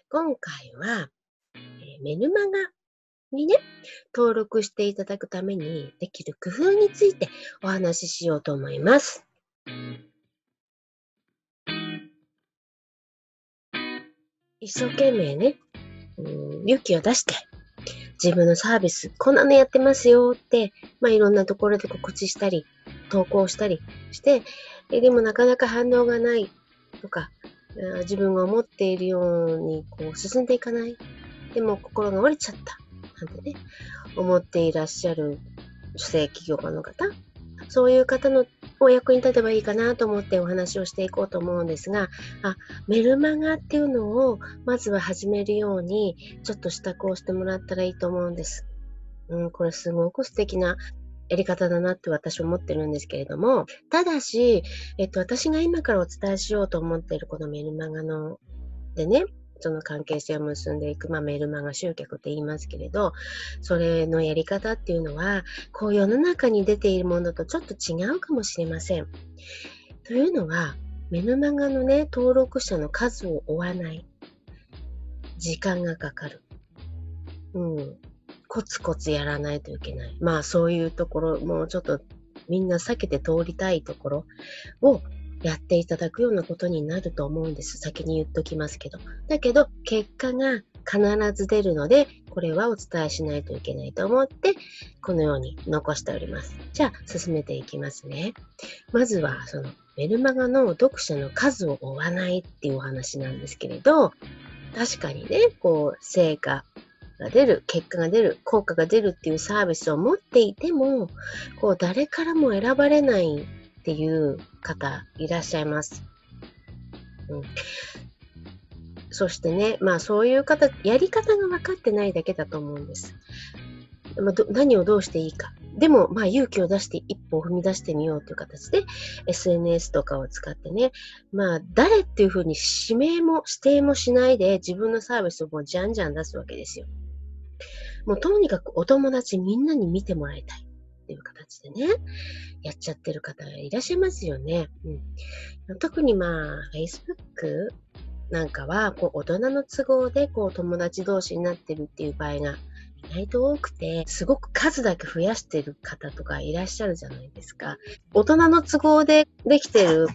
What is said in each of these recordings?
今回は、メルマガにね、登録していただくためにできる工夫についてお話ししようと思います。一生懸命ね、勇気を出して、自分のサービス、こんなのやってますよって、いろんなところで告知したり、投稿したりして、でもなかなか反応がないとか、自分が思っているように進んでいかない。でも心が折れちゃった。なんてね、思っていらっしゃる女性起業家の方、そういう方のお役に立てばいいかなと思ってお話をしていこうと思うんですが、メルマガっていうのをまずは始めるように、ちょっと支度をしてもらったらいいと思うんです。これすごく素敵なやり方だなって私思ってるんですけれども、ただし、私が今からお伝えしようと思っているこのメルマガのでね、その関係性を結んでいく、メルマガ集客って言いますけれど、それのやり方っていうのは、世の中に出ているものとちょっと違うかもしれません。というのは、メルマガのね、登録者の数を追わない。時間がかかる。コツコツやらないといけない。そういうところ、もうちょっとみんな避けて通りたいところをやっていただくようなことになると思うんです。先に言っときますけど。だけど、結果が必ず出るので、これはお伝えしないといけないと思って、このように残しております。じゃあ、進めていきますね。まずは、そのメルマガの読者の数を追わないっていうお話なんですけれど、確かにね、成果が出る、結果が出る、効果が出るっていうサービスを持っていても、誰からも選ばれないっていう方いらっしゃいます。そしてね、そういう方、やり方が分かってないだけだと思うんです。何をどうしていいか。でも、勇気を出して一歩を踏み出してみようという形で、SNS とかを使ってね、誰っていうふうに指定もしないで自分のサービスをもうじゃんじゃん出すわけですよ。もうとにかくお友達みんなに見てもらいたいっていう形でね、やっちゃってる方いらっしゃいますよね。特にFacebook なんかは、大人の都合で友達同士になってるっていう場合が意外と多くて、すごく数だけ増やしてる方とかいらっしゃるじゃないですか。大人の都合でできてる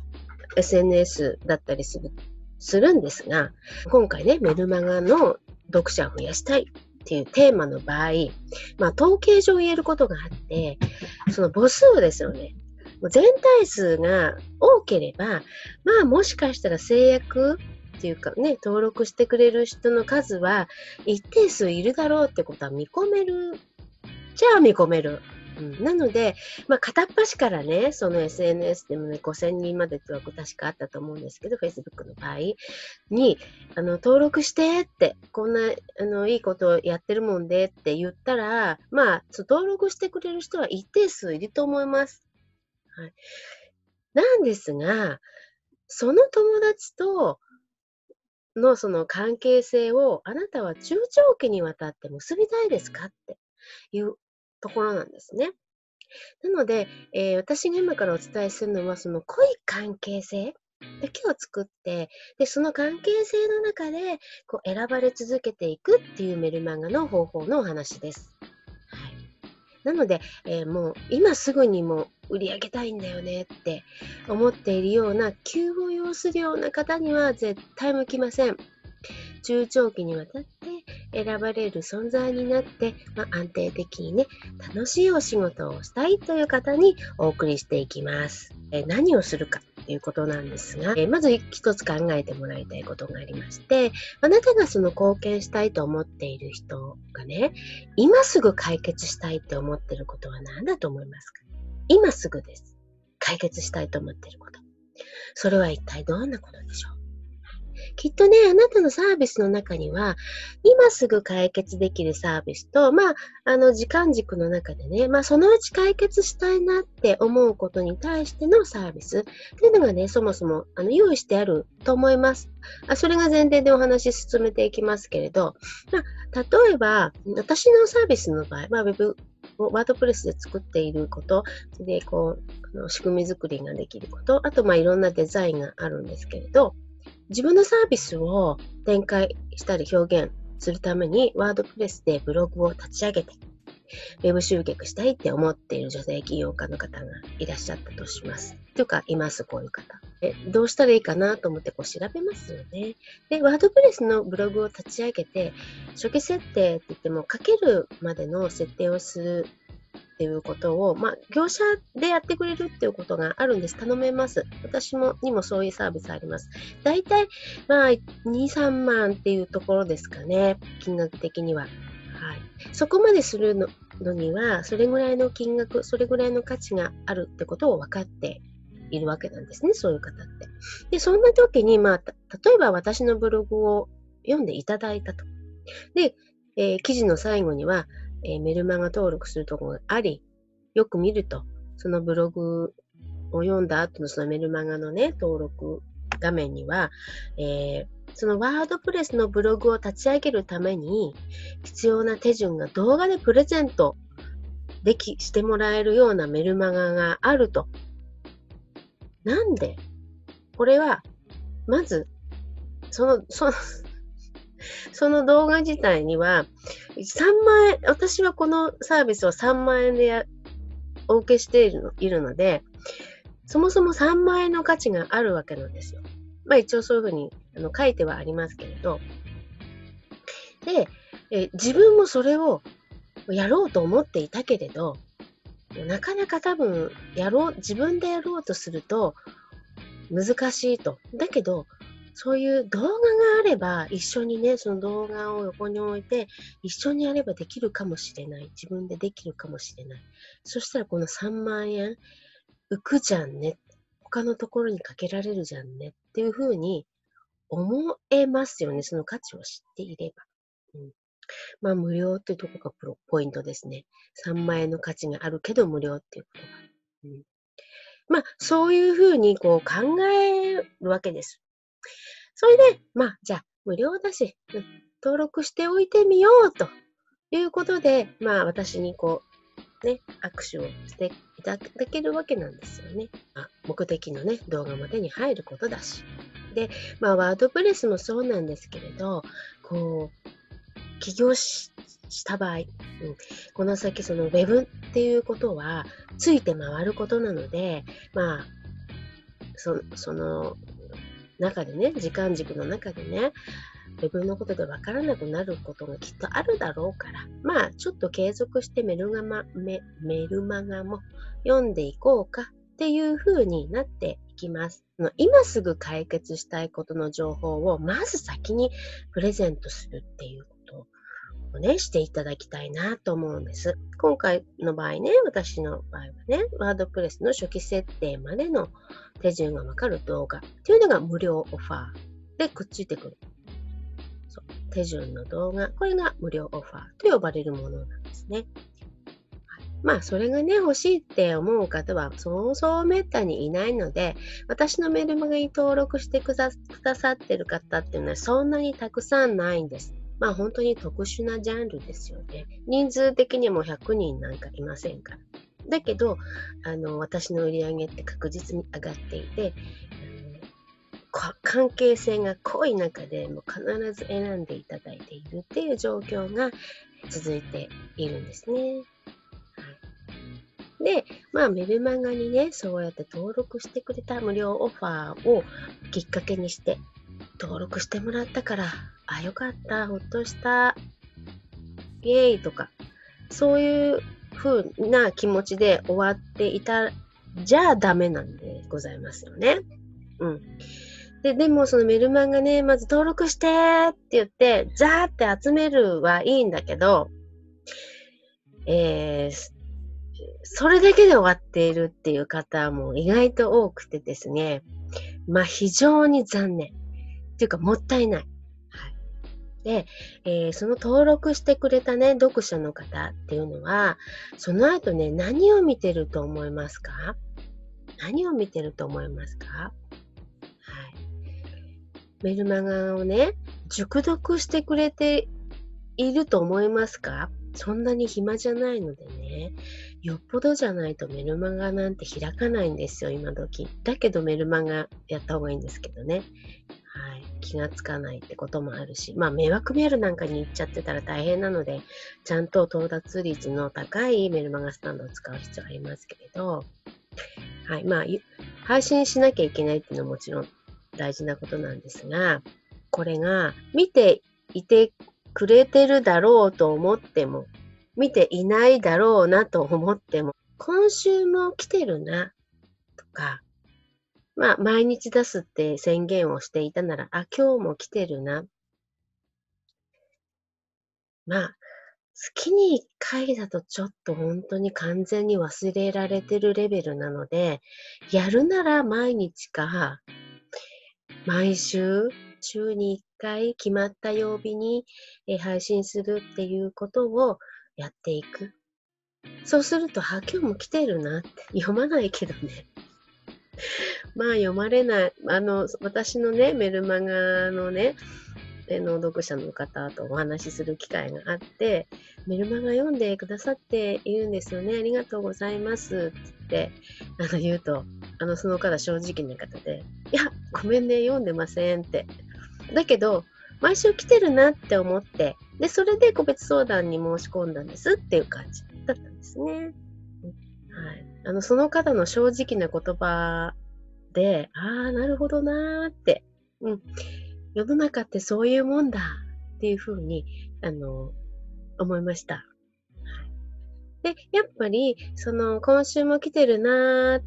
SNS だったりするんですが、今回ね、メルマガの読者を増やしたいっていうテーマの場合、統計上言えることがあって、その母数ですよね。全体数が多ければ、もしかしたら制約っていうかね、登録してくれる人の数は一定数いるだろうってことは見込める。じゃあ見込める。なので、片っ端からね、その SNS でもね、5000人までって枠確かあったと思うんですけど、Facebook の場合に、登録してって、こんな、いいことをやってるもんでって言ったら、登録してくれる人は一定数いると思います。はい。なんですが、その友達とのその関係性をあなたは中長期にわたって結びたいですかっていうところなんですね。なので、私が今からお伝えするのは、その濃い関係性だけを作って、で、その関係性の中で選ばれ続けていくっていうメルマガの方法のお話です。はい。なので、もう今すぐにも売り上げたいんだよねって思っているような急を要するような方には絶対向きません。中長期にわたって選ばれる存在になって、安定的にね、楽しいお仕事をしたいという方にお送りしていきます。何をするかということなんですが、まず一つ考えてもらいたいことがありまして、あなたがその貢献したいと思っている人がね、今すぐ解決したいって思っていることは何だと思いますか？今すぐです。解決したいと思っていること。それは一体どんなことでしょう？きっとね、あなたのサービスの中には、今すぐ解決できるサービスと、時間軸の中でね、そのうち解決したいなって思うことに対してのサービスっていうのがね、そもそも用意してあると思います。それが前提でお話進めていきますけれど、例えば、私のサービスの場合、ウェブワードプレスで作っていること、で、仕組み作りができること、あと、いろんなデザインがあるんですけれど、 自分のサービスを展開したり表現するためにワードプレスでブログを立ち上げてウェブ集客したいって思っている女性起業家の方がいらっしゃったとします。というか、います、こういう方。どうしたらいいかなと思って調べますよね。で、ワードプレスのブログを立ち上げて、初期設定って言っても、かけるまでの設定をするっていうことを、業者でやってくれるっていうことがあるんです。頼めます。私にもそういうサービスあります。だいたい、2、3万っていうところですかね。金額的には。はい、そこまでするのには、それぐらいの金額、それぐらいの価値があるってことを分かっているわけなんですね、そういう方って。で、そんな時に、例えば私のブログを読んでいただいたと。で、記事の最後には、メルマガ登録するところがあり、よく見ると、そのブログを読んだ後のそのメルマガのね、登録画面には、そのワードプレスのブログを立ち上げるために必要な手順が動画でプレゼントしてもらえるようなメルマガがあると。なんでこれは、まず、その動画自体には、3万円、私はこのサービスを3万円でお受けしているので、そもそも3万円の価値があるわけなんですよ。一応そういうふうに書いてはありますけれど。で、自分もそれをやろうと思っていたけれど、なかなか多分自分でやろうとすると難しいと。だけど、そういう動画があれば、一緒にね、その動画を横に置いて、一緒にやればできるかもしれない。自分でできるかもしれない。そしたらこの3万円浮くじゃんね。他のところにかけられるじゃんね。っていうふうに思えますよね。その価値を知っていれば。無料っていうところがポイントですね。3万円の価値があるけど無料っていうことが。そういうふうに考えるわけです。それで、じゃあ、無料だし、登録しておいてみようということで、私に握手をしていただけるわけなんですよね。目的のね、動画までに入ることだし。で、ワードプレスもそうなんですけれど、起業した場合、この先そのウェブっていうことはついて回ることなので、その中でね、時間軸の中でね、ウェブのことで分からなくなることがきっとあるだろうから、ちょっと継続してメルマガも読んでいこうかっていう風になっていきます。今すぐ解決したいことの情報をまず先にプレゼントするっていうことをね、していただきたいなと思うんです。今回の場合ね、私の場合はね、ワードプレスの初期設定までの手順がわかる動画っていうのが無料オファーでくっついてくる。手順の動画、これが無料オファーと呼ばれるものなんですね。それがね、欲しいって思う方はそうめったにいないので、私のメルマガに登録してくださってる方っていうのはそんなにたくさんないんです。本当に特殊なジャンルですよね。人数的にも100人なんかいませんから。だけど、私の売り上げって確実に上がっていて、関係性が濃い中でも必ず選んでいただいているっていう状況が続いているんですね。で、メルマガにね、そうやって登録してくれた無料オファーをきっかけにして、登録してもらったから、よかった、ほっとした、イエーイとか、そういう風な気持ちで終わっていたじゃダメなんでございますよね。でもそのメルマガね、まず登録してって言って、ザーって集めるはいいんだけど、それだけで終わっているっていう方も意外と多くてですね、非常に残念。っていうかもったいない。で、その登録してくれたね、読者の方っていうのは、その後ね、何を見てると思いますか？何を見てると思いますか？メルマガをね、熟読してくれていると思いますか？そんなに暇じゃないのでね、よっぽどじゃないとメルマガなんて開かないんですよ、今時。だけどメルマガやった方がいいんですけどね。 気がつかないってこともあるし、迷惑メールなんかに行っちゃってたら大変なので、ちゃんと到達率の高いメルマガスタンドを使う必要がありますけれど、はい。配信しなきゃいけないっていうのはもちろん大事なことなんですが、これが見ていてくれてるだろうと思っても、見ていないだろうなと思っても、今週も来てるなとか、毎日出すって宣言をしていたなら、今日も来てるな。月に1回だとちょっと本当に完全に忘れられてるレベルなので、やるなら毎日か、毎週、週に1回決まった曜日に配信するっていうことをやっていく。そうすると、今日も来てるなって読まないけどね。読まれない。私のね、メルマガのね、読者の方とお話しする機会があって、メルマガ読んでくださっているんですよね。ありがとうございますって言うと、その方正直な方で、いや、ごめんね、読んでませんって。だけど、毎週来てるなって思って、で、それで個別相談に申し込んだんですっていう感じだったんですね。はい。その方の正直な言葉で、なるほどなーって、世の中ってそういうもんだっていうふうに、思いました。で、やっぱり、今週も来てるなーって、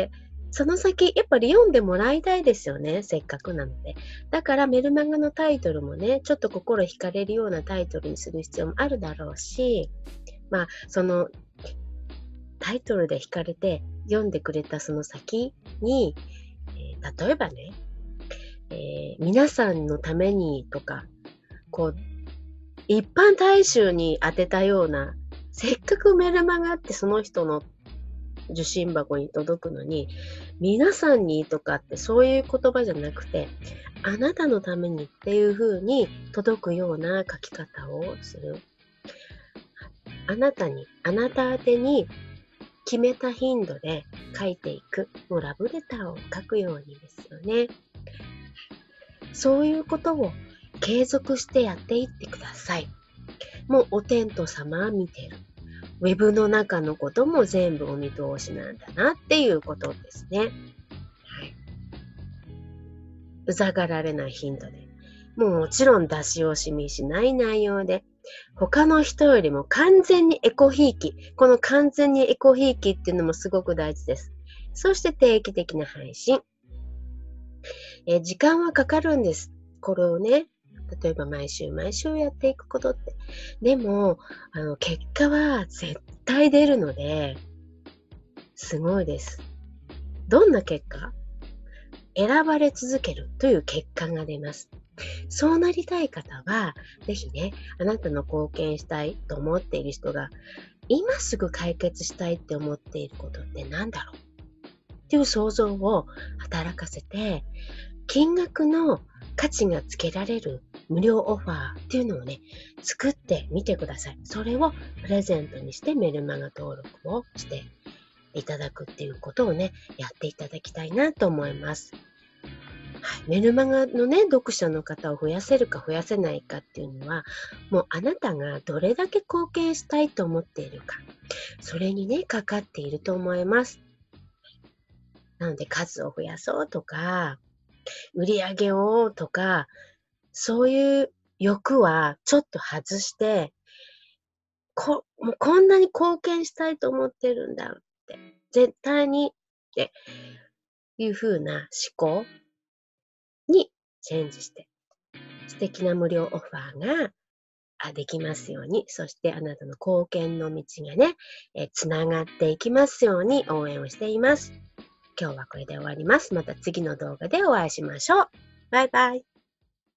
その先、やっぱり読んでもらいたいですよね、せっかくなので。だからメルマガのタイトルもね、ちょっと心惹かれるようなタイトルにする必要もあるだろうし、そのタイトルで惹かれて読んでくれたその先に、例えばね、皆さんのためにとか、一般大衆に当てたような、せっかくメルマガってその人の受信箱に届くのに、皆さんにとかってそういう言葉じゃなくて、あなたのためにっていう風に届くような書き方をする。あなた宛てに決めた頻度で書いていく。もうラブレターを書くようにですよね。そういうことを継続してやっていってください。もうお天道様は見てる。ウェブの中のことも全部お見通しなんだなっていうことですね。はい。うざがられない頻度で。もちろん出し惜しみしない内容で、他の人よりも完全にエコひいき。この完全にエコひいきっていうのもすごく大事です。そして定期的な配信。時間はかかるんです。これをね、例えば毎週やっていくことって。でも、結果は絶対出るので、すごいです。どんな結果？選ばれ続けるという結果が出ます。そうなりたい方は、ぜひね、あなたの貢献したいと思っている人が、今すぐ解決したいって思っていることって何だろうっていう想像を働かせて、金額の価値がつけられる無料オファーっていうのをね、作ってみてください。それをプレゼントにしてメルマガ登録をしていただくっていうことをね、やっていただきたいなと思います。はい、メルマガのね、読者の方を増やせるか増やせないかっていうのは、もうあなたがどれだけ貢献したいと思っているか、それにね、かかっていると思います。なので数を増やそうとか、売り上げをとか、そういう欲はちょっと外して、もうこんなに貢献したいと思ってるんだって、絶対にっていう風な思考にチェンジして、素敵な無料オファーができますように、そしてあなたの貢献の道がね、つながっていきますように応援をしています。今日はこれで終わります。また次の動画でお会いしましょう。バイバイ。